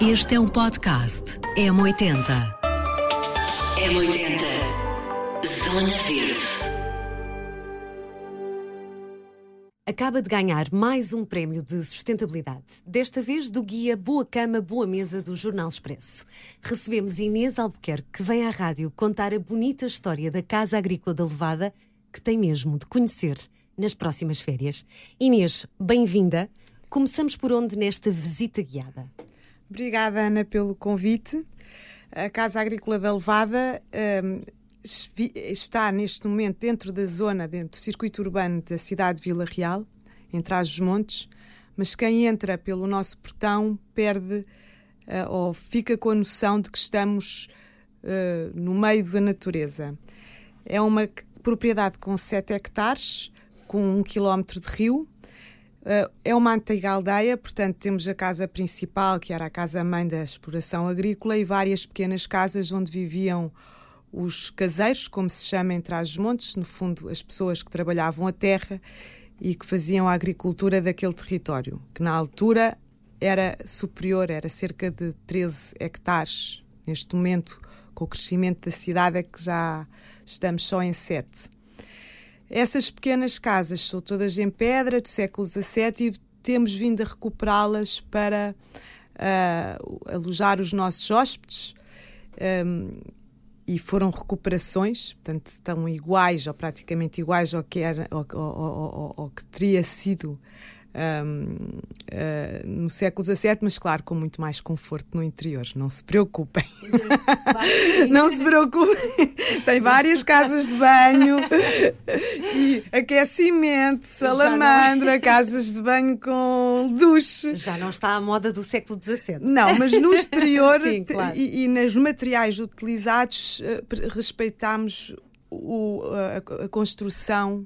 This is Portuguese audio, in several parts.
Este é um podcast M80. M80. Zona Verde. Acaba de ganhar mais um prémio de sustentabilidade, desta vez do guia Boa Cama, Boa Mesa do Jornal Expresso. Recebemos Inês Albuquerque, que vem à rádio contar a bonita história da Casa Agrícola da Levada, que tem mesmo de conhecer nas próximas férias. Inês, bem-vinda. Começamos por onde nesta visita guiada? Obrigada, Ana, pelo convite. A Casa Agrícola da Levada está neste momento dentro do circuito urbano da cidade de Vila Real, em Trás-os-Montes, mas quem entra pelo nosso portão perde ou fica com a noção de que estamos no meio da natureza. É uma propriedade com 7 hectares, com 1 quilómetro de rio. É uma antiga aldeia, portanto temos a casa principal, que era a casa-mãe da exploração agrícola, e várias pequenas casas onde viviam os caseiros, como se chama em Trás-os-Montes, no fundo as pessoas que trabalhavam a terra e que faziam a agricultura daquele território, que na altura era superior, era cerca de 13 hectares. Neste momento, com o crescimento da cidade, é que já estamos só em 7. Essas pequenas casas são todas em pedra, do século XVII, e temos vindo a recuperá-las para alojar os nossos hóspedes. E foram recuperações, portanto estão iguais ou praticamente iguais ao que teria sido no século XVII, mas claro, com muito mais conforto no interior. Não se preocupem. Não se preocupem. Tem várias casas de banho e aquecimento, salamandra, casas de banho com duche. Já não está à moda do século XVII. Não, mas no exterior Sim, claro. e nos materiais utilizados respeitámos a construção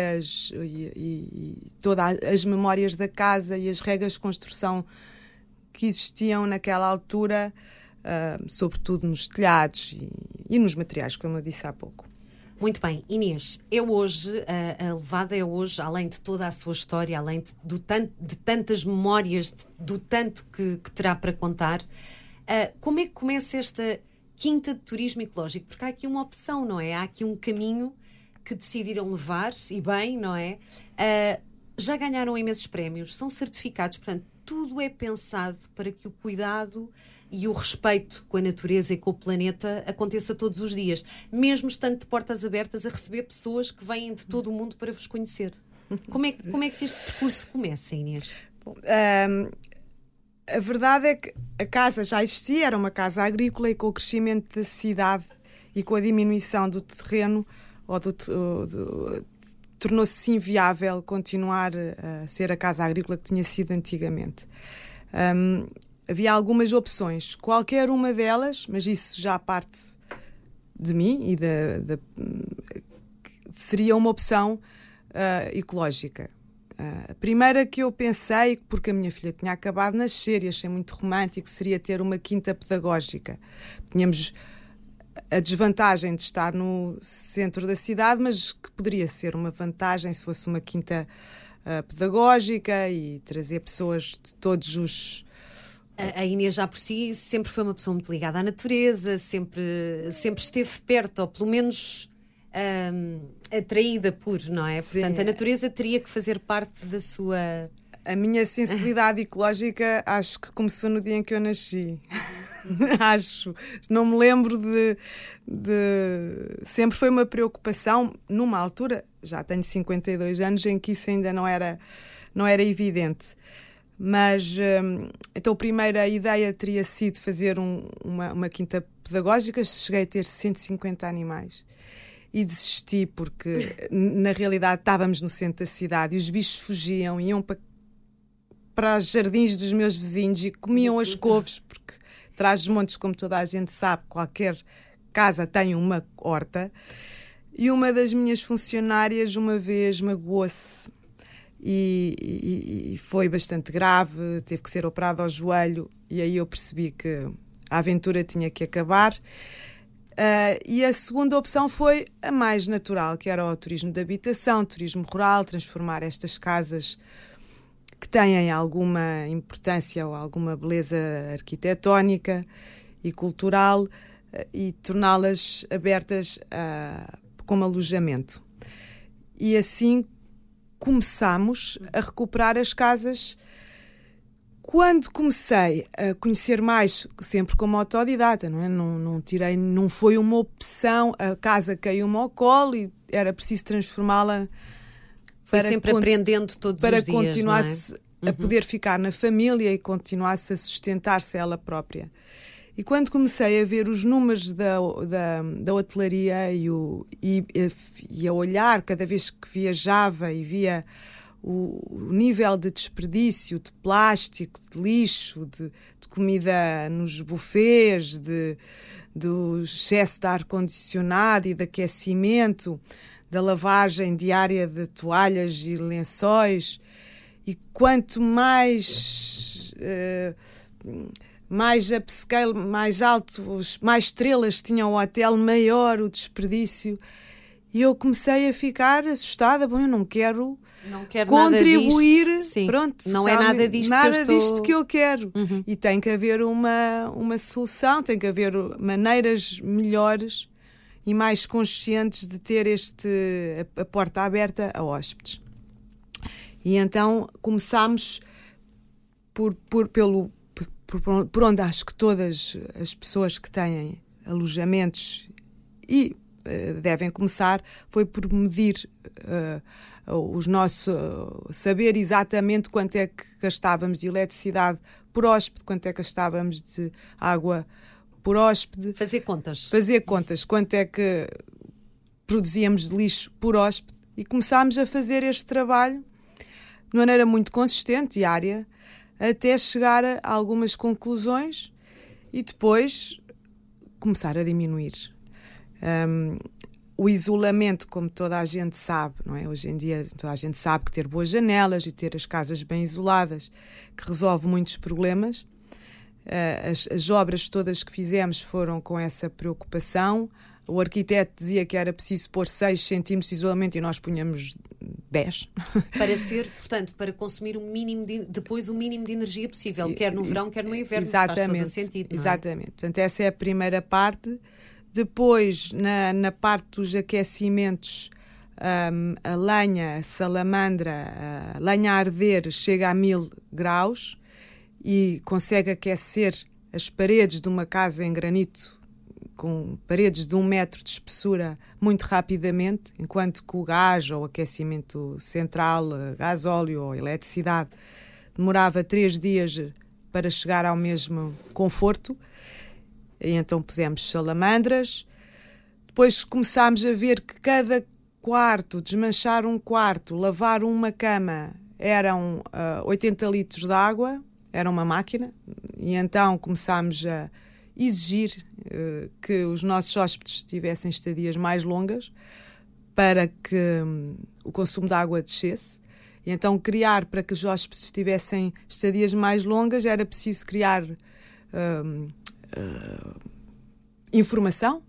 e todas as memórias da casa e as regras de construção que existiam naquela altura, sobretudo nos telhados e nos materiais, como eu disse há pouco. Muito bem, Inês, a Levada é hoje, além de toda a sua história, além de tantas memórias, do tanto que terá para contar, como é que começa esta quinta de turismo ecológico? Porque há aqui uma opção, não é? Há aqui um caminho que decidiram levar, e bem, não é? Já ganharam imensos prémios, são certificados, portanto, tudo é pensado para que o cuidado e o respeito com a natureza e com o planeta aconteça todos os dias, mesmo estando de portas abertas a receber pessoas que vêm de todo o mundo para vos conhecer. Como é que este percurso começa, Inês? Bom, a verdade é que a casa já existia, era uma casa agrícola, e com o crescimento da cidade e com a diminuição do terreno, tornou-se inviável continuar a ser a casa agrícola que tinha sido antigamente. Havia algumas opções, qualquer uma delas, mas isso já parte de mim, seria uma opção ecológica. A primeira que eu pensei, porque a minha filha tinha acabado de nascer e achei muito romântico, seria ter uma quinta pedagógica. Tínhamos a desvantagem de estar no centro da cidade, mas que poderia ser uma vantagem se fosse uma quinta pedagógica e trazer pessoas de todos os... A Inês já por si sempre foi uma pessoa muito ligada à natureza, sempre esteve perto, ou pelo menos atraída por, não é? Sim. Portanto, a natureza teria que fazer parte da sua... A minha sensibilidade ecológica acho que começou no dia em que eu nasci. Acho. Não me lembro de... Sempre foi uma preocupação, numa altura, já tenho 52 anos, em que isso ainda não era evidente. Mas, então a primeira ideia teria sido fazer uma quinta pedagógica. Cheguei a ter 150 animais. E desisti porque, na realidade, estávamos no centro da cidade e os bichos fugiam, iam para os jardins dos meus vizinhos e comiam as couves, porque Trás-os-Montes, como toda a gente sabe, qualquer casa tem uma horta. E uma das minhas funcionárias uma vez magoou-se e foi bastante grave, teve que ser operada ao joelho, e aí eu percebi que a aventura tinha que acabar. E a segunda opção foi a mais natural, que era o turismo de habitação, turismo rural, transformar estas casas que têm alguma importância ou alguma beleza arquitetónica e cultural e torná-las abertas como alojamento. E assim começámos a recuperar as casas. Quando comecei a conhecer mais, sempre como autodidata, não é? Não foi uma opção, a casa caiu-me ao colo e era preciso transformá-la. Foi sempre aprendendo todos os dias, para continuasse a poder ficar na família e continuasse a sustentar-se ela própria. E quando comecei a ver os números da hotelaria e a olhar cada vez que viajava e via o nível de desperdício, de plástico, de lixo, de comida nos buffets, do excesso de ar-condicionado e de aquecimento, da lavagem diária de toalhas e lençóis, e quanto mais upscale, mais alto, mais estrelas tinha o hotel, maior o desperdício. E eu comecei a ficar assustada. Bom, eu não quero contribuir. Nada disto. Pronto, não é nada disto disto que eu quero. E tem que haver uma solução, tem que haver maneiras melhores e mais conscientes de ter a porta aberta a hóspedes. E então começámos por onde acho que todas as pessoas que têm alojamentos e devem começar, foi por medir saber exatamente quanto é que gastávamos de eletricidade por hóspede, quanto é que gastávamos de água por hóspede. Fazer contas, quanto é que produzíamos de lixo por hóspede, e começámos a fazer este trabalho de maneira muito consistente, diária, até chegar a algumas conclusões e depois começar a diminuir. O isolamento, como toda a gente sabe, não é? Hoje em dia toda a gente sabe que ter boas janelas e ter as casas bem isoladas que resolve muitos problemas. As obras todas que fizemos foram com essa preocupação. O arquiteto dizia que era preciso pôr 6 centímetros de isolamento e nós punhamos 10. Para consumir depois o mínimo de energia possível, quer no verão, quer no inverno. Exatamente, faz todo o sentido, não é? Exatamente. Portanto, essa é a primeira parte. Depois, na parte dos aquecimentos, a lenha, a salamandra, a lenha a arder chega a 1000 graus e consegue aquecer as paredes de uma casa em granito com paredes de 1 metro de espessura muito rapidamente, enquanto que o gás ou o aquecimento central, gasóleo ou eletricidade, demorava 3 dias para chegar ao mesmo conforto. E então pusemos salamandras. Depois começámos a ver que cada quarto, desmanchar um quarto, lavar uma cama, eram 80 litros de água, era uma máquina. E então começámos a exigir que os nossos hóspedes tivessem estadias mais longas para que o consumo de água descesse. E então para que os hóspedes tivessem estadias mais longas era preciso criar informação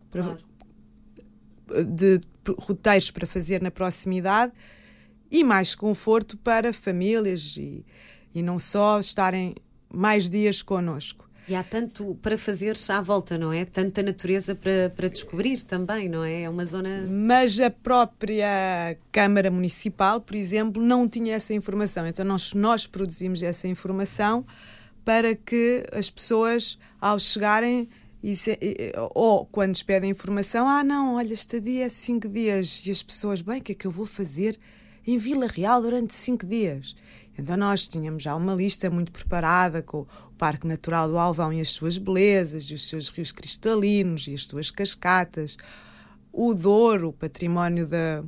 de roteiros para fazer na proximidade e mais conforto para famílias e não só estarem mais dias connosco. E há tanto para fazer à volta, não é? Tanta natureza para descobrir também, não é? É uma zona... Mas a própria Câmara Municipal, por exemplo, não tinha essa informação. Então nós produzimos essa informação para que as pessoas, ao chegarem, ou quando nos pedem informação, não, olha, estadia é 5 dias. E as pessoas, bem, o que é que eu vou fazer em Vila Real durante 5 dias? Então nós tínhamos já uma lista muito preparada com o Parque Natural do Alvão e as suas belezas, e os seus rios cristalinos e as suas cascatas, o Douro, o património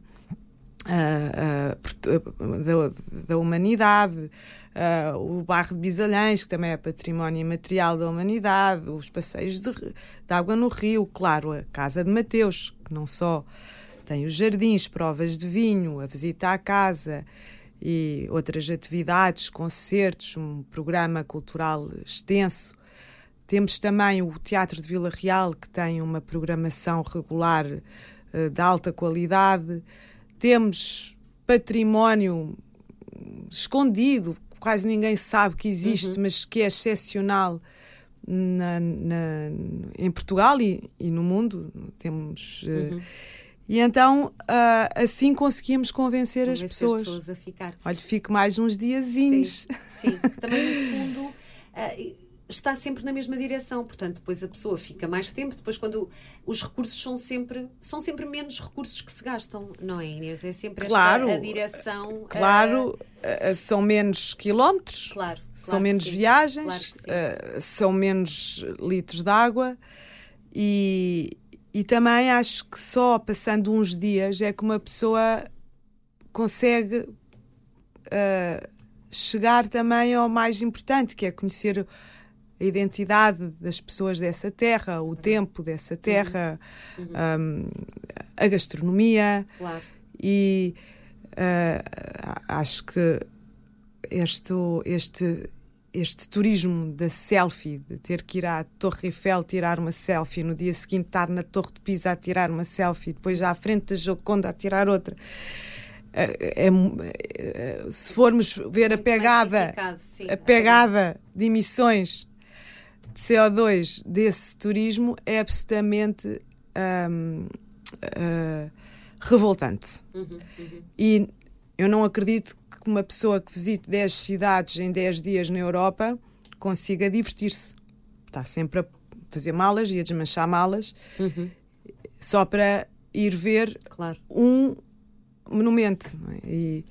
da humanidade, o bairro de Bisalhães, que também é património imaterial da humanidade, os passeios de água no rio, claro, a Casa de Mateus, que não só tem os jardins, provas de vinho, a visita à casa e outras atividades, concertos, um programa cultural extenso. Temos também o Teatro de Vila Real, que tem uma programação regular de alta qualidade. Temos património escondido, quase ninguém sabe que existe, mas que é excepcional em Portugal e no mundo. Temos... E então, assim conseguimos convencer as pessoas a ficar. Olha, fico mais uns diazinhos. Sim. Também, no fundo, está sempre na mesma direção. Portanto, depois a pessoa fica mais tempo. Depois, quando os recursos são sempre menos recursos que se gastam, não é, Inês? É sempre esta a direção. Claro, são menos quilómetros, são menos viagens, são menos litros de água e também acho que só passando uns dias é que uma pessoa consegue chegar também ao mais importante, que é conhecer a identidade das pessoas dessa terra, o tempo dessa terra, a gastronomia. Claro. E acho que este turismo da selfie, de ter que ir à Torre Eiffel tirar uma selfie, no dia seguinte estar na Torre de Pisa a tirar uma selfie, depois já à frente da Gioconda a tirar outra. Se formos ver a pegada de emissões de CO2 desse turismo, é absolutamente revoltante. E eu não acredito que uma pessoa que visite 10 cidades em 10 dias na Europa consiga divertir-se. Está sempre a fazer malas e a desmanchar malas só para ir ver um monumento. E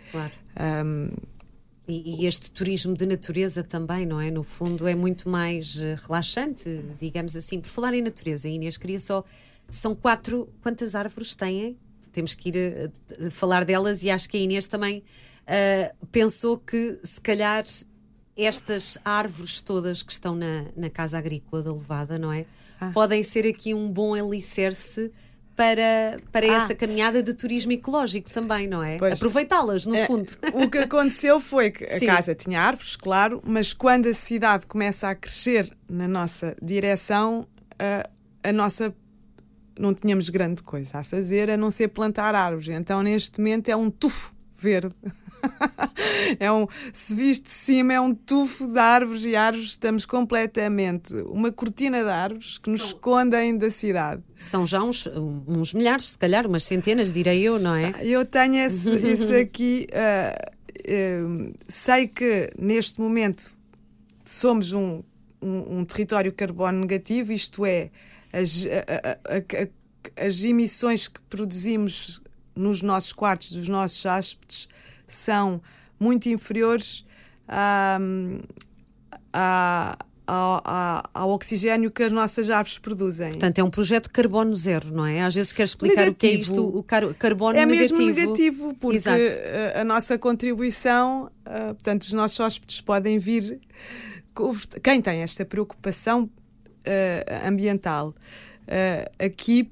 este turismo de natureza também, não é? No fundo é muito mais relaxante, digamos assim. Por falar em natureza, Inês, queria só... São 4... Quantas árvores têm? Temos que ir falar delas e acho que a Inês também pensou que se calhar estas árvores todas que estão na Casa Agrícola da Levada, não é? Podem ser aqui um bom alicerce para essa caminhada de turismo ecológico também, não é? Aproveitá-las, no fundo. O que aconteceu foi que a casa tinha árvores, claro, mas quando a cidade começa a crescer na nossa direção, não tínhamos grande coisa a fazer a não ser plantar árvores. Então, neste momento, é um tufo verde. Se viste de cima, é um tufo de árvores e árvores. Estamos completamente uma cortina de árvores que nos escondem da cidade. São já uns milhares, se calhar, umas centenas, direi eu, não é? Eu tenho isso aqui. Sei que neste momento somos um território carbono negativo, isto é, as emissões que produzimos nos nossos quartos, dos nossos hóspedes, são muito inferiores ao oxigênio que as nossas árvores produzem. Portanto, é um projeto de carbono zero, não é? Às vezes quero explicar negativo. O que é isto, o carbono negativo. É mesmo negativo, porque a nossa contribuição, portanto, os nossos hóspedes podem vir... Quem tem esta preocupação ambiental, aqui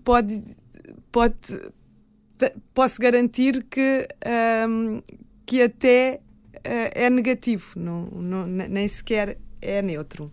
posso garantir que até é negativo, nem sequer é neutro.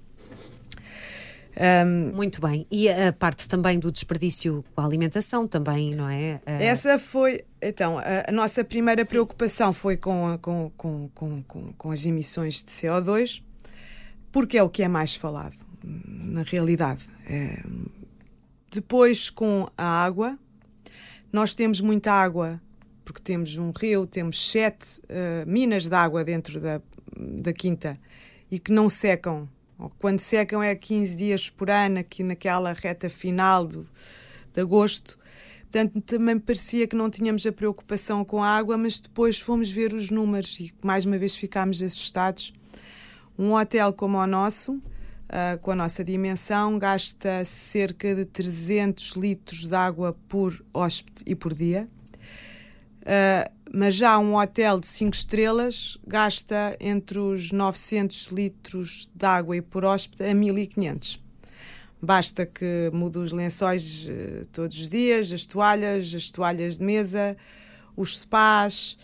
Muito bem. E a parte também do desperdício com a alimentação também, não é? Essa foi... Então, a nossa primeira preocupação foi com as emissões de CO2, porque é o que é mais falado, na realidade. Depois, com a água, nós temos muita água, porque temos um rio, temos 7 minas de água dentro da quinta e que não secam. Quando secam é 15 dias por ano, aqui naquela reta final de agosto. Portanto, também parecia que não tínhamos a preocupação com a água, mas depois fomos ver os números e mais uma vez ficámos assustados. Um hotel como o nosso, com a nossa dimensão, gasta cerca de 300 litros de água por hóspede e por dia. Mas já um hotel de 5 estrelas gasta entre os 900 litros de água e por hóspede a 1500. Basta que mude os lençóis todos os dias, as toalhas de mesa, os spas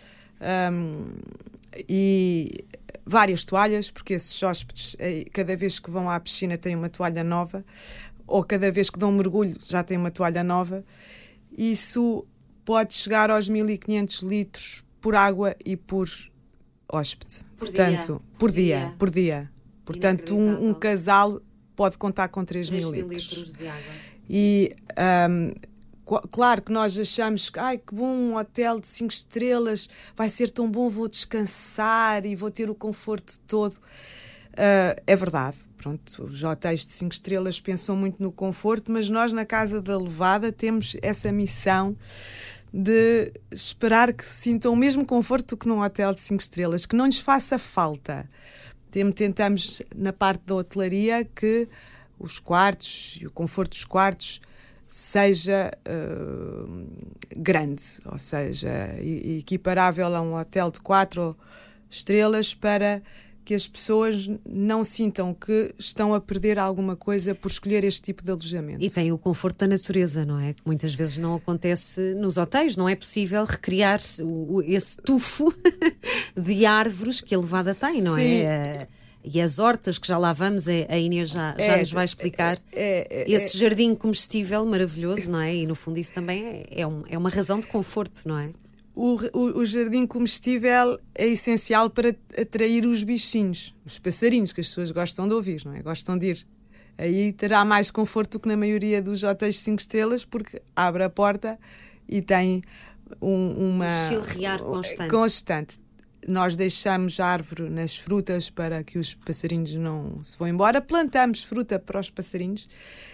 e várias toalhas, porque esses hóspedes, cada vez que vão à piscina, têm uma toalha nova, ou cada vez que dão um mergulho já têm uma toalha nova. Isso pode chegar aos 1500 litros por água e por hóspede. Por Por dia. Portanto, um casal pode contar com 3.000 litros de água. E claro que nós achamos que que bom, um hotel de 5 estrelas, vai ser tão bom, vou descansar e vou ter o conforto todo. É verdade, pronto, os hotéis de 5 estrelas pensam muito no conforto, mas nós na Casa da Levada temos essa missão de esperar que sintam o mesmo conforto que num hotel de 5 estrelas, que não lhes faça falta. Tentamos, na parte da hotelaria, que os quartos e o conforto dos quartos seja grande, ou seja, equiparável a um hotel de 4 estrelas, para que as pessoas não sintam que estão a perder alguma coisa por escolher este tipo de alojamento. E tem o conforto da natureza, não é? Que muitas vezes não acontece nos hotéis, não é possível recriar esse tufo de árvores que a Levada tem, não é? E as hortas, que já lá vamos, a Inês já nos vai explicar. Esse jardim comestível maravilhoso, não é? E no fundo isso também é uma razão de conforto, não é? O jardim comestível é essencial para atrair os bichinhos, os passarinhos, que as pessoas gostam de ouvir, não é? Gostam de ir. Aí terá mais conforto do que na maioria dos hotéis de 5 estrelas, porque abre a porta e tem uma chilrear constante. Nós deixamos a árvore nas frutas para que os passarinhos não se vão embora. Plantamos fruta para os passarinhos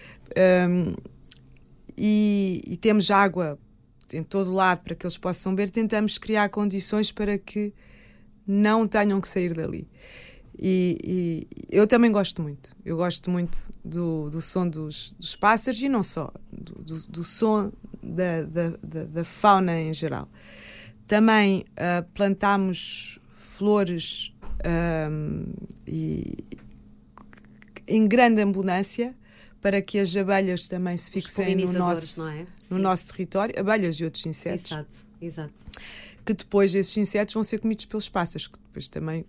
e temos água em todo lado para que eles possam beber. Tentamos criar condições para que não tenham que sair dali. E eu também gosto muito. Eu gosto muito do som dos pássaros e não só, do som da fauna em geral. Também plantámos flores em grande abundância, para que as abelhas também se fixem no nosso território, abelhas e outros insetos. Exato. Que depois esses insetos vão ser comidos pelos pássaros, que depois também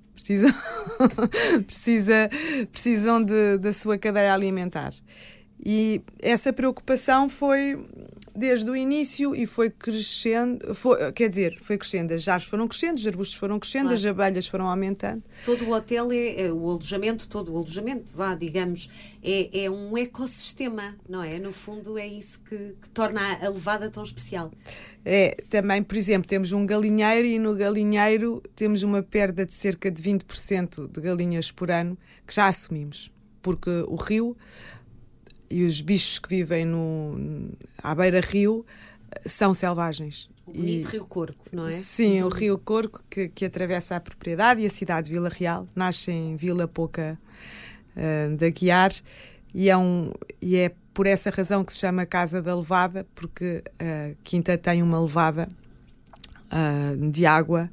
precisam da sua cadeia alimentar. E essa preocupação foi desde o início e foi crescendo, foi crescendo, as árvores foram crescendo, os arbustos foram crescendo, claro. As abelhas foram aumentando. Todo o hotel todo o alojamento, digamos, é um ecossistema, não é? No fundo é isso que torna a Levada tão especial. Também, por exemplo, temos um galinheiro e no galinheiro temos uma perda de cerca de 20% de galinhas por ano, que já assumimos, porque o rio e os bichos que vivem à beira-rio são selvagens. O bonito Rio Corco, não é? Sim, o Rio Corco que atravessa a propriedade e a cidade de Vila Real, nasce em Vila Pouca de Aguiar e é por essa razão que se chama Casa da Levada, porque a quinta tem uma levada de água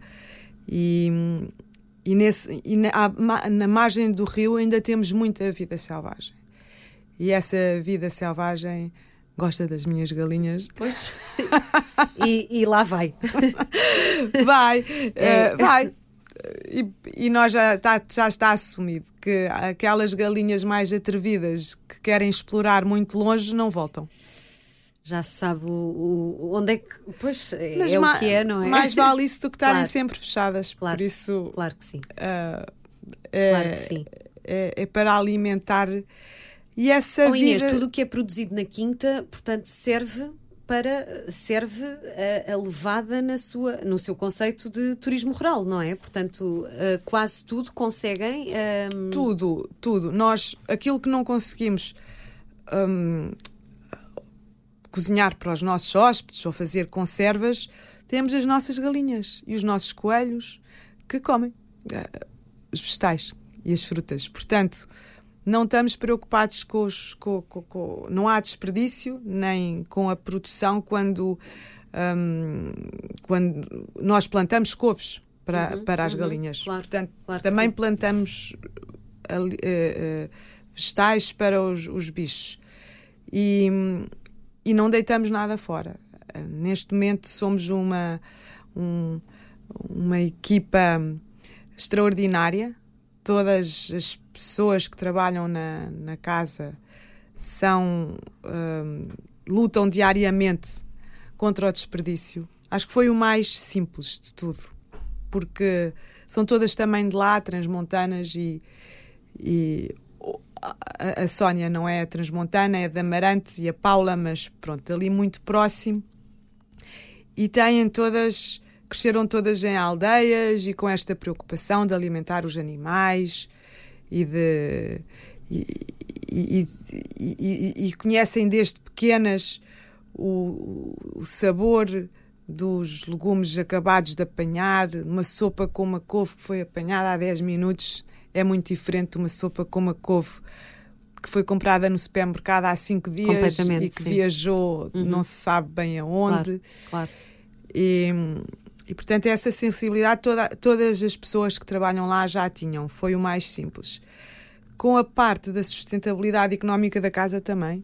na margem do rio ainda temos muita vida selvagem. E essa vida selvagem gosta das minhas galinhas. Pois. E lá vai. Vai. E nós já está assumido que aquelas galinhas mais atrevidas que querem explorar muito longe não voltam. Já se sabe onde é que... Pois, o que é, não é? Mais vale isso do que estarem sempre fechadas. Claro, por isso, claro que sim. Claro que sim. É para alimentar... E essa Inês, tudo o que é produzido na quinta, portanto, serve a Levada no seu conceito de turismo rural, não é? Portanto, quase tudo conseguem... Tudo. Nós, aquilo que não conseguimos cozinhar para os nossos hóspedes ou fazer conservas, temos as nossas galinhas e os nossos coelhos que comem os vegetais e as frutas. Portanto... Não estamos preocupados não há desperdício nem com a produção quando nós plantamos couves para as galinhas. Claro, portanto, claro também plantamos vegetais para os bichos e não deitamos nada fora. Neste momento somos uma equipa extraordinária. Todas as pessoas que trabalham na casa lutam diariamente contra o desperdício. Acho que foi o mais simples de tudo, porque são todas também de lá, transmontanas, e a Sónia não é transmontana, é de Amarante, e a Paula, mas pronto, ali muito próximo. E cresceram todas em aldeias e com esta preocupação de alimentar os animais e conhecem desde pequenas o sabor dos legumes acabados de apanhar. Uma sopa com uma couve que foi apanhada há 10 minutos é muito diferente de uma sopa com uma couve que foi comprada no supermercado há 5 dias e que viajou não se sabe bem aonde. Claro. E portanto essa sensibilidade todas as pessoas que trabalham lá já tinham, foi o mais simples. Com a parte da sustentabilidade económica da casa também.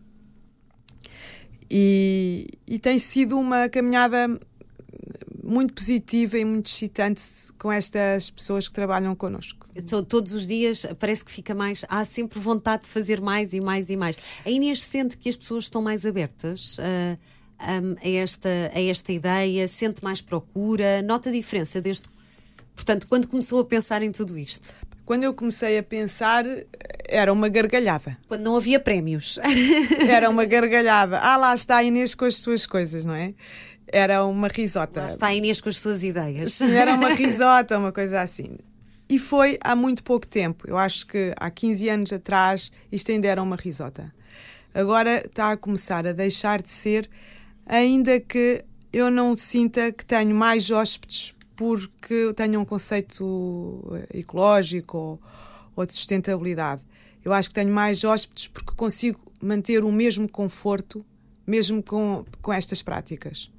E tem sido uma caminhada muito positiva e muito excitante com estas pessoas que trabalham connosco. Todos os dias parece que fica mais... Há sempre vontade de fazer mais e mais e mais. A Inês sente que as pessoas estão mais abertas a esta ideia? Sente mais procura? Nota a diferença portanto, quando começou a pensar em tudo isto? Quando eu comecei a pensar, era uma gargalhada. Quando não havia prémios. Era uma gargalhada. Lá está a Inês com as suas coisas, não é? Era uma risota. Lá está a Inês com as suas ideias. Sim, era uma risota, uma coisa assim. E foi há muito pouco tempo. Eu acho que há 15 anos atrás isto ainda era uma risota. Agora está a começar a deixar de ser, ainda que eu não sinta que tenho mais hóspedes porque eu tenho um conceito ecológico ou de sustentabilidade. Eu acho que tenho mais hóspedes porque consigo manter o mesmo conforto, mesmo com estas práticas.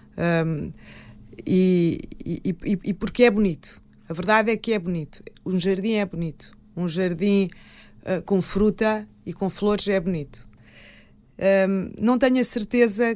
E porque é bonito. A verdade é que é bonito. Um jardim é bonito. Um jardim com fruta e com flores é bonito. Não tenho a certeza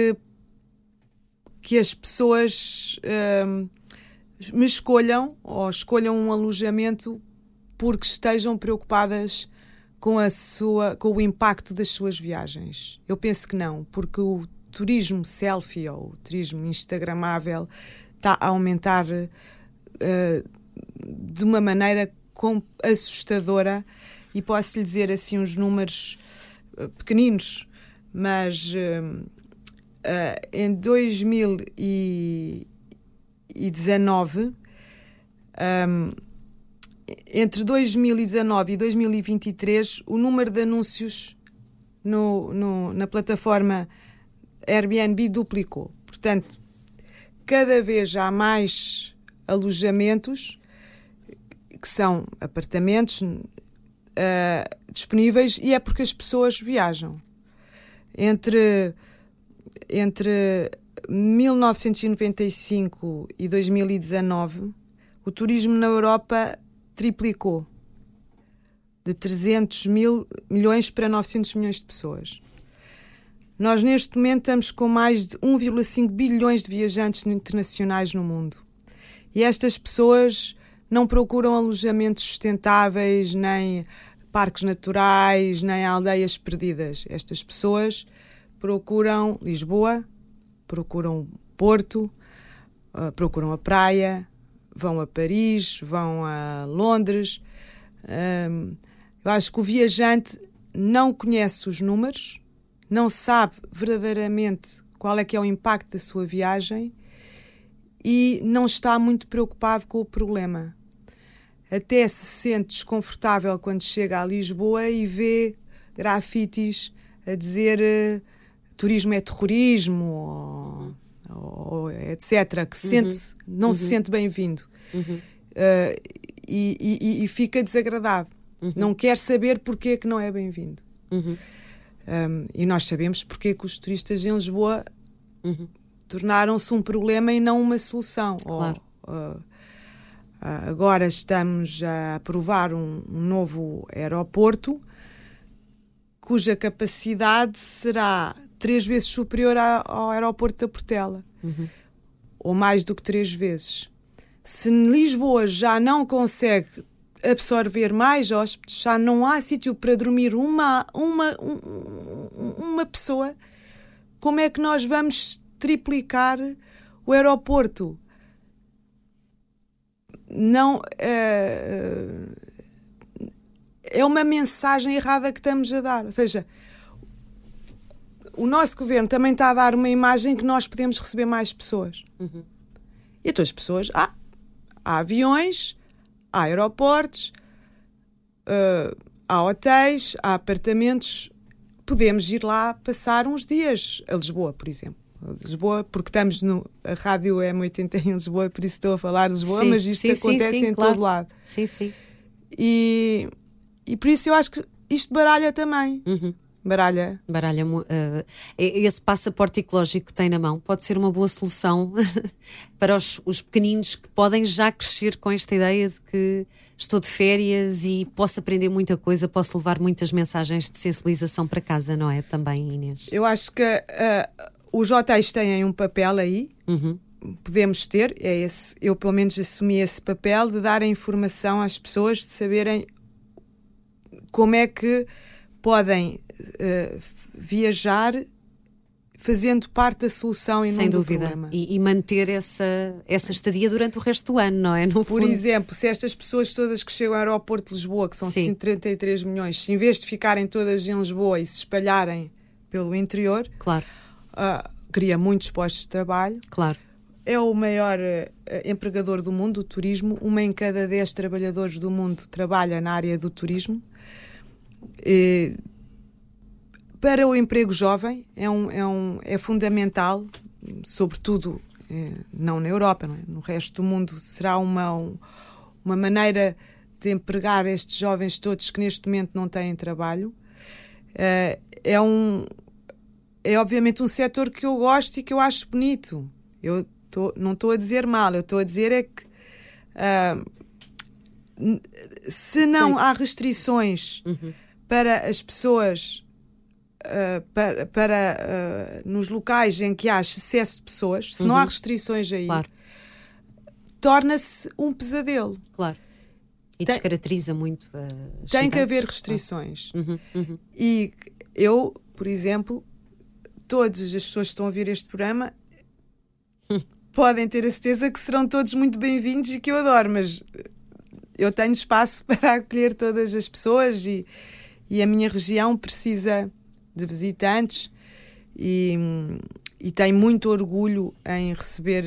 que as pessoas me escolham ou escolham um alojamento porque estejam preocupadas com o impacto das suas viagens. Eu penso que não, porque o turismo selfie ou o turismo instagramável está a aumentar de uma maneira assustadora, e posso lhe dizer assim uns números pequeninos, mas em 2019, entre 2019 e 2023, o número de anúncios na plataforma Airbnb duplicou. Portanto, cada vez há mais alojamentos, que são apartamentos disponíveis, e é porque as pessoas viajam. Entre 1995 e 2019, o turismo na Europa triplicou, de 300 milhões para 900 milhões de pessoas. Nós, neste momento, estamos com mais de 1,5 bilhões de viajantes internacionais no mundo. E estas pessoas não procuram alojamentos sustentáveis, nem parques naturais, nem aldeias perdidas. Estas pessoas procuram Lisboa, procuram Porto, procuram a praia, vão a Paris, vão a Londres. Eu acho que o viajante não conhece os números, não sabe verdadeiramente qual é que é o impacto da sua viagem e não está muito preocupado com o problema. Até se sente desconfortável quando chega a Lisboa e vê grafites a dizer turismo é terrorismo ou etc., que não se sente bem-vindo. E fica desagradado. Não quer saber porque é que não é bem-vindo. E nós sabemos porque é que os turistas em Lisboa tornaram-se um problema e não uma solução. Claro. Agora estamos a aprovar um novo aeroporto cuja capacidade será 3 vezes superior ao aeroporto da Portela, ou mais do que 3 vezes. Se Lisboa já não consegue absorver mais hóspedes, já não há sítio para dormir uma pessoa, como é que nós vamos triplicar o aeroporto? não é uma mensagem errada que estamos a dar. Ou seja, o nosso governo também está a dar uma imagem que nós podemos receber mais pessoas. Uhum. E então as pessoas... há aviões, há aeroportos, há hotéis, há apartamentos. Podemos ir lá passar uns dias a Lisboa, por exemplo. Lisboa, porque estamos a rádio M80 em Lisboa, por isso estou a falar de Lisboa, mas isto acontece em todo lado. Sim, sim. E por isso eu acho que isto baralha também. Uhum. Baralha. Esse passaporte ecológico que tem na mão pode ser uma boa solução para os pequeninos que podem já crescer com esta ideia de que estou de férias e posso aprender muita coisa, posso levar muitas mensagens de sensibilização para casa, não é? Também, Inês. Eu acho que os hotéis têm um papel aí. Uhum. Podemos ter, eu pelo menos assumi esse papel de dar a informação às pessoas, de saberem como é que podem viajar fazendo parte da solução e não do problema. E manter essa estadia durante o resto do ano, não é? No Por fundo. exemplo, se estas pessoas todas que chegam ao aeroporto de Lisboa, que são 133 milhões, em vez de ficarem todas em Lisboa e se espalharem pelo interior, claro. Cria muitos postos de trabalho. Claro. É o maior empregador do mundo, o turismo. 1 em cada 10 trabalhadores do mundo trabalha na área do turismo. Para o emprego jovem é fundamental, sobretudo não na Europa, não é? No resto do mundo será uma maneira de empregar estes jovens todos que neste momento não têm trabalho. É obviamente um setor que eu gosto e que eu acho bonito. Não estou a dizer mal, eu estou a dizer é que se não há restrições para as pessoas, nos locais em que há excesso de pessoas, se não há restrições aí, claro, torna-se um pesadelo. Claro. E descaracteriza muito tem que haver restrições. E eu, por exemplo, todas as pessoas que estão a ouvir este programa podem ter a certeza que serão todos muito bem-vindos e que eu adoro, mas eu tenho espaço para acolher todas as pessoas e a minha região precisa de visitantes e tenho muito orgulho em receber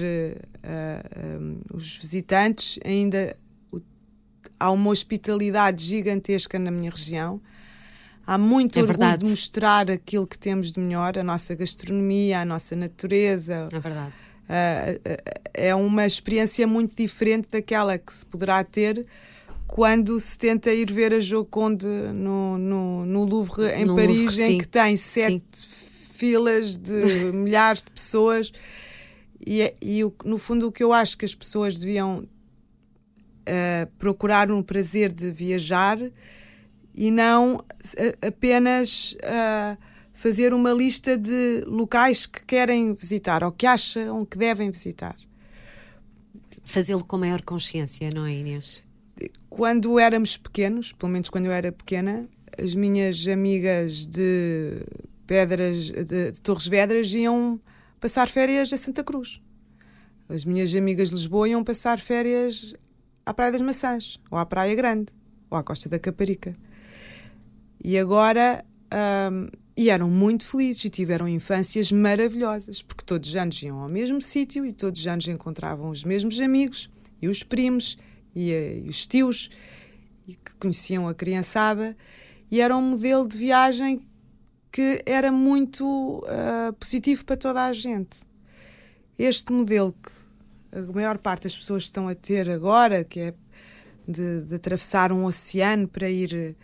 os visitantes. Ainda há uma hospitalidade gigantesca na minha região. Há muito orgulho de mostrar aquilo que temos de melhor, a nossa gastronomia, a nossa natureza. É verdade. É uma experiência muito diferente daquela que se poderá ter quando se tenta ir ver a Joconde no Louvre, em Paris, Louvre, em que tem 7 filas de milhares de pessoas. No fundo, o que eu acho que as pessoas deviam procurar um prazer de viajar e não apenas fazer uma lista de locais que querem visitar ou que acham que devem visitar. Fazê-lo com maior consciência, não é, Inês? Quando éramos pequenos, pelo menos quando eu era pequena, as minhas amigas de Torres Vedras iam passar férias a Santa Cruz. As minhas amigas de Lisboa iam passar férias à Praia das Maçãs, ou à Praia Grande, ou à Costa da Caparica. E agora... e eram muito felizes e tiveram infâncias maravilhosas, porque todos os anos iam ao mesmo sítio e todos os anos encontravam os mesmos amigos e os primos e os tios e que conheciam a criançada, e era um modelo de viagem que era muito positivo para toda a gente. Este modelo que a maior parte das pessoas estão a ter agora, que é de atravessar um oceano para ir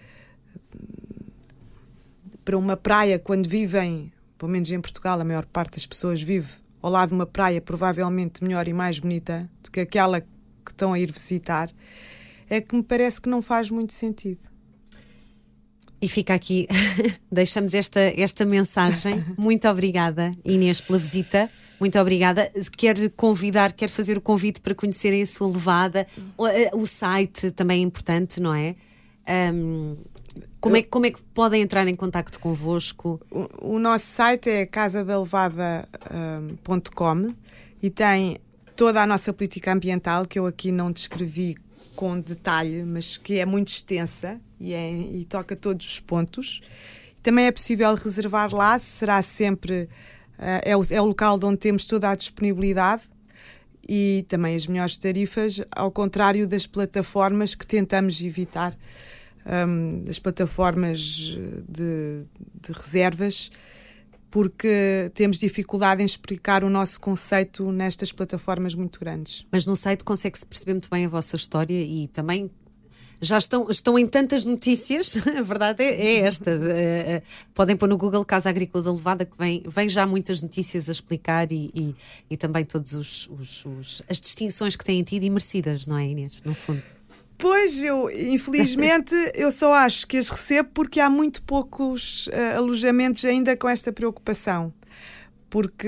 para uma praia, quando vivem, pelo menos em Portugal, a maior parte das pessoas vive ao lado de uma praia provavelmente melhor e mais bonita do que aquela que estão a ir visitar, é que me parece que não faz muito sentido. E fica aqui, deixamos esta mensagem. Muito obrigada, Inês, pela visita. Muito obrigada. Quero fazer o convite para conhecerem a sua levada. O site também é importante, não é? Como é que podem entrar em contacto convosco? O nosso site é casadalevada.com e tem toda a nossa política ambiental, que eu aqui não descrevi com detalhe, mas que é muito extensa e toca todos os pontos. Também é possível reservar lá, será sempre, é o local onde temos toda a disponibilidade e também as melhores tarifas, ao contrário das plataformas que tentamos evitar, das plataformas de reservas, porque temos dificuldade em explicar o nosso conceito nestas plataformas muito grandes. Mas no site consegue-se perceber muito bem a vossa história e também já estão em tantas notícias, a verdade é esta. Podem pôr no Google Casa Agrícola da Levada, que vem já muitas notícias a explicar e também todas as distinções que têm tido e merecidas, não é, Inês, no fundo? Pois, infelizmente, eu só acho que as recebo porque há muito poucos alojamentos ainda com esta preocupação. Porque,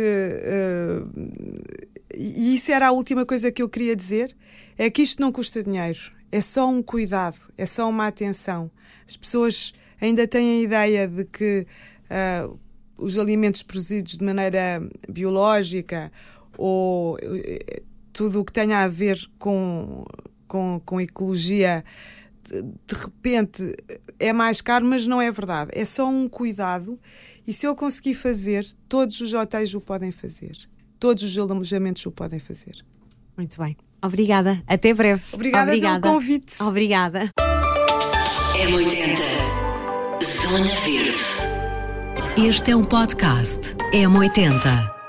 e isso era a última coisa que eu queria dizer, é que isto não custa dinheiro, é só um cuidado, é só uma atenção. As pessoas ainda têm a ideia de que os alimentos produzidos de maneira biológica ou tudo o que tenha a ver com ecologia, de repente é mais caro, mas não é verdade. É só um cuidado e se eu conseguir fazer, todos os hotéis o podem fazer. Todos os alojamentos o podem fazer. Muito bem. Obrigada. Até breve. Obrigada pelo convite. Obrigada. M80 Zona Verde. Este é um podcast M80.